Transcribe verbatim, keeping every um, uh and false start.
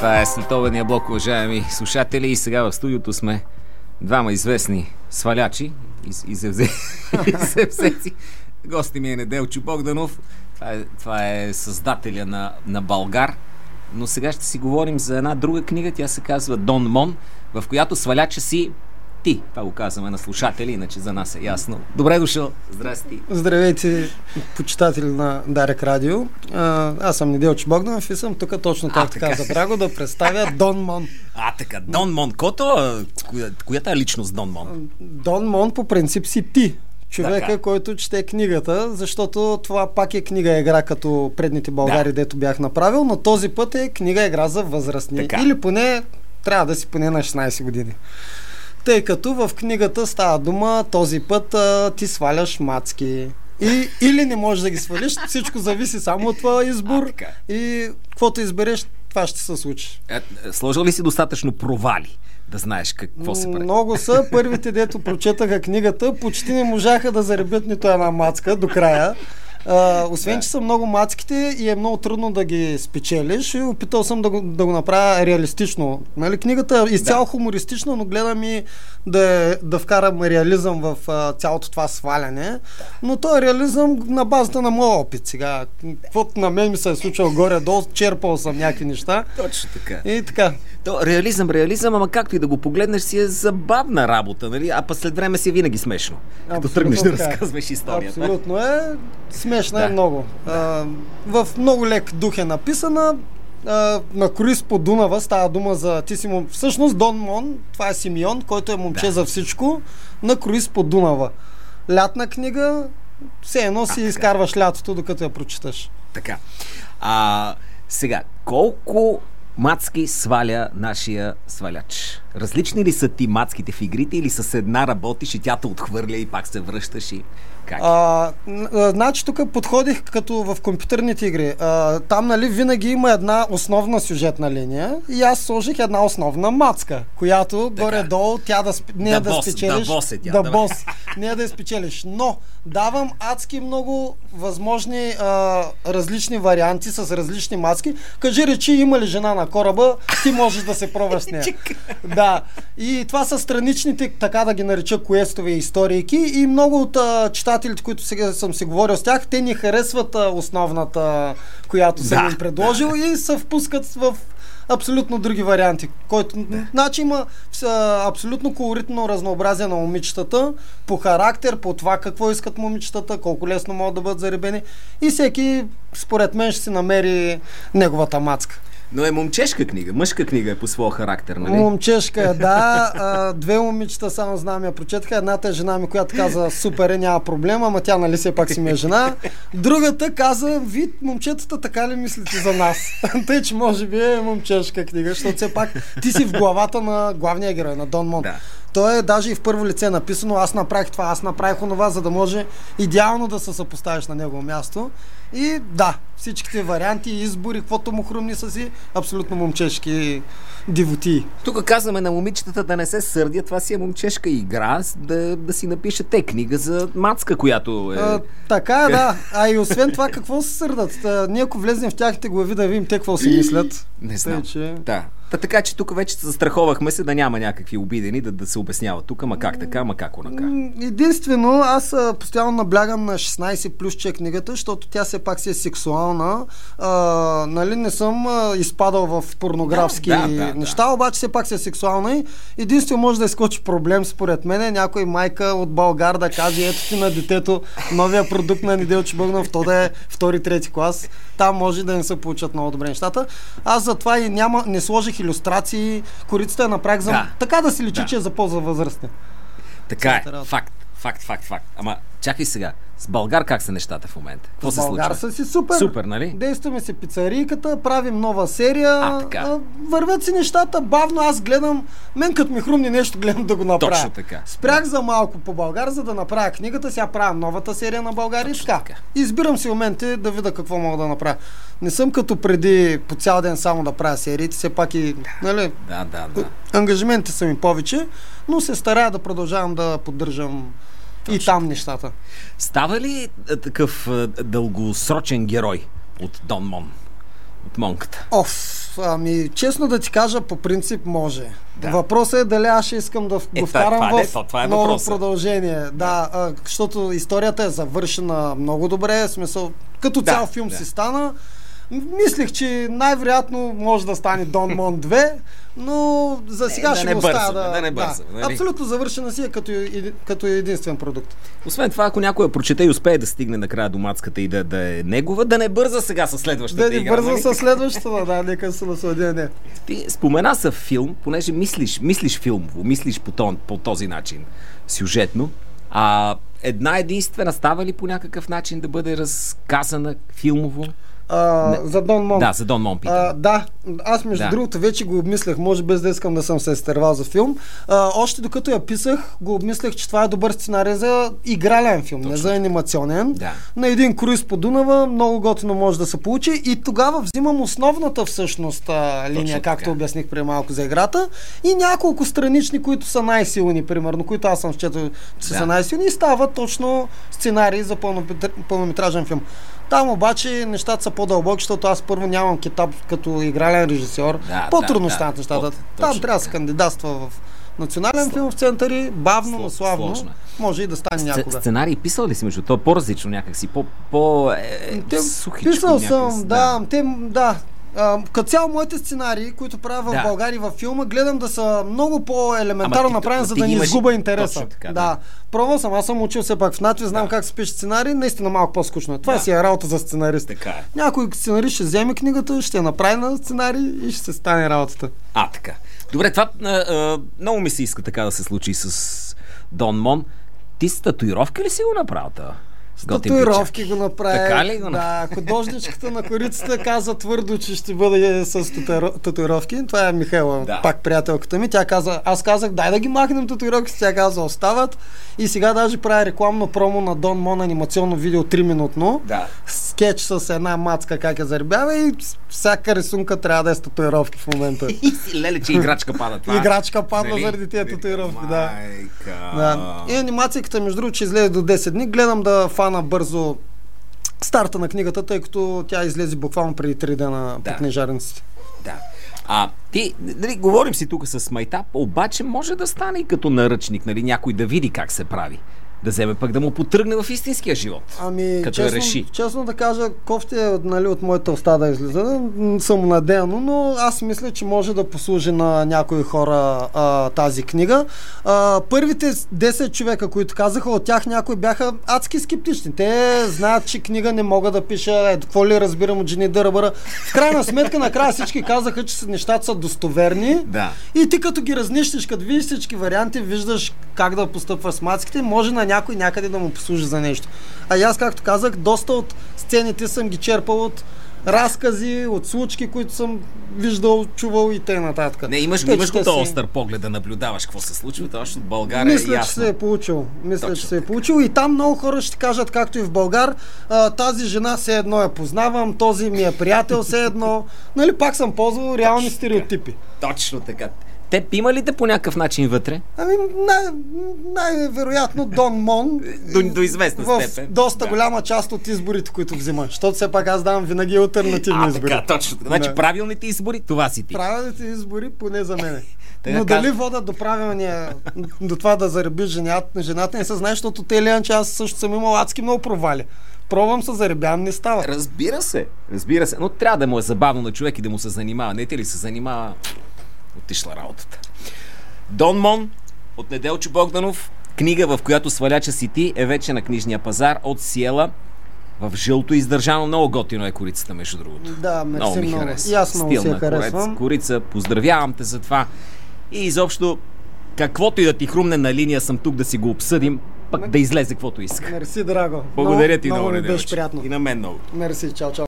Това е следобедния блок, уважаеми слушатели, и сега в студиото сме двама известни свалячи и земзеци. Гости ми е Неделчо Богданов. Това е, това е създателя на, на Българ. Но сега ще си говорим за една друга книга. Тя се казва Дон Мон, в която сваляча си ти. Това го казваме на слушатели, иначе за нас е ясно. Добре дошъл. Здрасти. Здравейте, почитатели на Дарик Радио. А, аз съм Неделчо Богданов и съм тук точно както каза Драго да представя Дон Мон. А, така, Дон Мон. Кото? Коя, коята е личност Дон Мон? Дон Мон по принцип си ти. Човека, така, който чете книгата, защото това пак е книга-игра като предните Българи, да, дето бях направил, но този път е книга-игра за възрастни. Така. Или поне, трябва да си поне на шестнайсет години. Тъй като в книгата става дума, този път а, ти сваляш мацки. И, или не можеш да ги свалиш, всичко зависи само от твоя избор. А, и каквото избереш, това ще се случи. Е, сложил ли си достатъчно провали да знаеш какво се прави? Много са. Първите, дето прочетаха книгата, почти не можаха да заребят нито една мацка до края. Uh, освен, да. че са много мацките и е много трудно да ги спечелиш, и опитал съм да го, да го направя реалистично. Нали? Книгата е изцяло да. хумористична, но гледам и да, да вкарам реализъм в uh, цялото това сваляне. Да. Но то е реализъм на базата на моя опит. Сега, каквото на мен ми се е случило горе-долу, черпал съм някакви неща. Точно така. И така. То, реализъм, реализъм, ама както и да го погледнеш, си е забавна работа, нали? А па след време си е винаги смешно. Абсолютно, като тръгнеш да разказваш историята. Абсолютно е. Смешна да. е много. Да. А, в много лек дух е написана. А, на круиз по Дунава става дума за... Ти си му... Всъщност Дон Мон, това е Симеон, който е момче да. за всичко, на круиз по Дунава. Лятна книга, все едно си а, изкарваш лятото, докато я прочиташ. Така. А, сега, колко мацки сваля нашия сваляч? Различни ли са ти мацките в игрите, или с една работиш и тя те отхвърля и пак се връщаш и... Как? А, значи тук подходих като в компютърните игри. А, там, нали, винаги има една основна сюжетна линия и аз сложих една основна мацка, която така. горе-долу тя да, не да, да бос, спечелиш. Да бос е тя. Да, да бос. Не е да я спечелиш. Но давам адски много възможни а, различни варианти с различни мацки. Кажи речи, има ли жена на кораба, ти можеш да се пробваш с нея. Да. И това са страничните, така да ги нареча, квестове и историйки, и много от а, читателите, които сега съм си говорил с тях, те ни харесват а, основната, която съм да, им предложил, да. и се впускат в абсолютно други варианти. Който, да. Значи има а, абсолютно колоритно разнообразие на момичетата, по характер, по това какво искат момичетата, колко лесно могат да бъдат заребени, и всеки, според мен, ще си намери неговата мацка. Но е момчешка книга, мъжка книга е по своя характер, нали? Момчешка е, да. А, две момичета само знам я прочетаха. Едната е жена ми, която каза супер е, няма проблема, ама тя, нали, все пак си ми е жена. Другата каза, вид, момчетата така ли мислите за нас? Тъй, че може би е момчешка книга, защото все пак ти си в главата на главния герой, на Дон Мон. Да. То е даже и в първо лице написано, аз направих това, аз направих онова, за да може идеално да се съпоставиш на негово място. И да, всичките варианти и избори, каквото му хрумни, са си абсолютно момчешки дивотии. Тук казваме на момичетата да не се сърдят, това си е момчешка игра, да, да си напишат те книга за мацка, която е... А, така е, да. А и освен това, какво се сърдат? А, ние ако влезнем в тяхните глави да видим те какво си мислят. Не знам. Тъй, че... Да. Та, така че тук вече застраховахме се да няма някакви обидени, да, да се обяснява тук, ма как така, ма как онака. Единствено, аз а, постоянно наблягам на шестнайсет плюс, че е книгата, защото тя все пак си е сексуална. А, нали, не съм а, изпадал в порнографски да, да, да, неща, да. Обаче все пак си е сексуална и единствено може да изкочи проблем, според мен, някой майка от Българ да каже, ето ти на детето новия продукт на Неделчо Богданов, то да е втори-трети клас. Там може да не се получат много добре нещата. Аз затова и няма, не сложих илюстрации, корицата я направих за... Да. Така да си личи, да. че е за по-възрастни. Така е. Факт, факт, факт, факт. Ама чакай сега. С Българ как са нещата в момента? Какво се случва? Българ са си супер. Супер, нали? Действаме си пицарийката, правим нова серия. А, така. Вървят си нещата бавно. Аз гледам, мен като ми хрумни нещо, гледам да го направя. Точно така. Спрях да. за малко по Българ, за да направя книгата. Сега правя новата серия на България и така. така. Избирам си моменти да видя какво мога да направя. Не съм като преди по цял ден само да правя сериите, все пак и, нали, да, да, да. ангажименти са ми повече, но се старая да продължавам да поддържам Точно. И там нещата. Става ли такъв дългосрочен герой от Дон Мон? От Монката? Оф, Ами, честно да ти кажа, по принцип може. Да. Въпросът е дали аз ще искам да Е, го вкарам това е, в то, това е ново въпросът. продължение. Да, да а, защото историята е завършена много добре, в смисъл, като Да, цял филм да. си стана. Мислех, че най-вероятно може да стане Дон Мон две, но за сега да ще не го оставя бързаме, да... да не бързаме, нали? Абсолютно завършена си е като, еди- като единствен продукт. Освен това, ако някой я прочете и успее да стигне накрая до мацката и да, да е негова, да не бърза сега със следващата Да ни игра. бърза нали? със следващата, да, нека се насладя, не. Ти спомена за филм, понеже мислиш, мислиш филмово, мислиш по, тон, по този начин, сюжетно. А една единствена става ли по някакъв начин да бъде разказана филмово? А, за Дон Мон. Да, за Дон Мон питам. А, да, аз между Да. другото вече го обмислях, може без да искам да съм се изтървал за филм. А, още докато я писах, го обмислях, че това е добър сценарий за игрален филм, Точно. не за анимационен. Да. На един круиз по Дунава, много готино може да се получи и тогава взимам основната всъщност а, линия, така. както обясних преди малко за играта и няколко странични, които са най-силни, примерно, които аз съм счетал, че Да. са най-силни и става точно сценарий за пълнометр- пълнометражен филм. Там обаче нещата са по-дълбоки, защото аз първо нямам кетап като игрален режисьор. Да, По-трудно да, стават да. нещата. От- Там точно трябва да се така. кандидатства в национален Сло- филм в центъри, бавно, Сло- но славно. сложно е. Може и да стане Сце- някога. Сценарий писал ли си между това? По-различно някакси, по, по е, Те, сухичко писал някакси, съм, да, те, да. А, като цяло моите сценарии, които правя в Да. България във филма, гледам да са много по-елементарно Ама ти- направени, ама за ти да не имаш- изгуба интереса. точно така, да. да. Пробвал съм, аз съм учил все пак в НАТВИ, знам Да. как се пише сценарий, наистина малко по-скучно. Това Да. си е работа за сценарист. Така е. Някой сценарист ще вземе книгата, ще я направи на сценарий и ще се стане работата. А, така. Добре, това а, а, много ми се иска така да се случи с Дон Мон. Ти с татуировка ли си го направил? та? Готин Татуировки го направи. Така ли го Да, художничката на корицата каза твърдо, че ще бъде с татуиро- татуировки. Това е Михайла, Да. пак приятелката ми. Тя каза, аз казах, дай да ги махнем татуировките. Тя каза, остават. И сега даже прави рекламно промо на Дон Мон, анимационно видео три минутно. Да. Скетч с една мацка как я заребява и всяка рисунка трябва да е с татуировки в момента. И си леле, че играчка пада това. Играчка падна Нали? заради тези татуировки, да. Майка. Да. И анимацията, между другото, че излезе до десет дни. Гледам да фана бързо старта на книгата, тъй като тя излезе буквално преди три дена Да. по книжарниците. Да. А ти, нали, говорим си тук с майтап, обаче може да стане и като наръчник, нали, някой да види как се прави. Да вземе пък да му потръгне в истинския живот. Ами, Като я честно, реши. честно да кажа, кофти е нали, от моята уста да излиза, м, самонадеяно, но аз мисля, че може да послужи на някои хора а, тази книга. А, първите десет човека, които казаха, от тях някои бяха адски скептични. Те знаят, че книга не мога да пиша, е, какво ли разбирам от жени дърбъра. В крайна сметка, накрая всички казаха, че нещата са достоверни. Да. И ти като ги разнищиш, като видиш всички варианти, виждаш как да постъпва с мацките, може на някой някъде да му послужи за нещо. А и аз, както казах, доста от сцените съм ги черпал от разкази, от случки, които съм виждал, чувал и т.н. Не, имаш, Тъй, имаш че го те този си- остър поглед да наблюдаваш какво се случва, точно в България Мисля, е че ясно. се е получил. Мисля, Точно че се е получил. И там много хора ще кажат, както и в Българ, а, тази жена все едно я познавам, този ми е приятел все едно. Нали, пак съм ползвал реални Точно стереотипи. Точно така. Те има ли те по някакъв начин вътре? Ами, най- най-вероятно Дон Мон До, до известна в степен. доста Да. голяма част от изборите, които взима. Защото все пак аз давам винаги алтернативни А, избори. така, точно. така. Значи Да. правилните избори, това си ти. Правилните избори поне за мене. Така Но каз- дали водят до правилния, до това да зареби жената, жената не се знае, защото те лиан, че аз също съм имал адски много провали. Пробвам се, заребявам, не става. Разбира се, разбира се. Но трябва да му е забавно на човек и да му се занимава. Не те ли се занимава, отишла работата. Дон Мон от Неделчо Богданов. Книга, в която сваляча си ти, е вече на книжния пазар от Сиела. В жълто издържано. Много готино е корицата, между другото. Да, мерси Много ми много. хареса. И аз много си я Стилна харесвам. корец, корица, поздравявам те за това. И изобщо, каквото и да ти хрумне на линия, съм тук да си го обсъдим, пък да излезе каквото иска. Мерси, драго. Благодаря Много- ти много, Много ми беше Неделчо. приятно. И на мен много. Мерси, чао, чао.